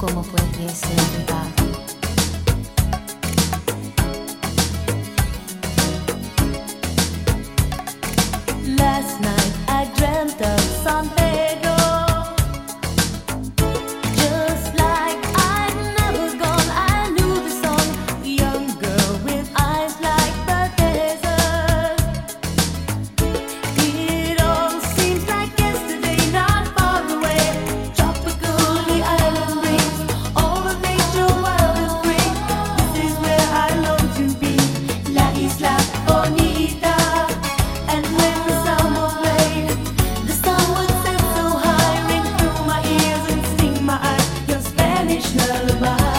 como puede ser verdad. Last night I dreamt of San Pedro, just like I'd never gone. I knew the song, a young girl with eyes like the desert. It all seems like yesterday, not far away. Tropical, the island brings all the nature wild and free. This is where I long to be, La Isla Bonita. And when the summer played, the sun would set so high, ring through my ears and sting my eyes. Your Spanish lullaby.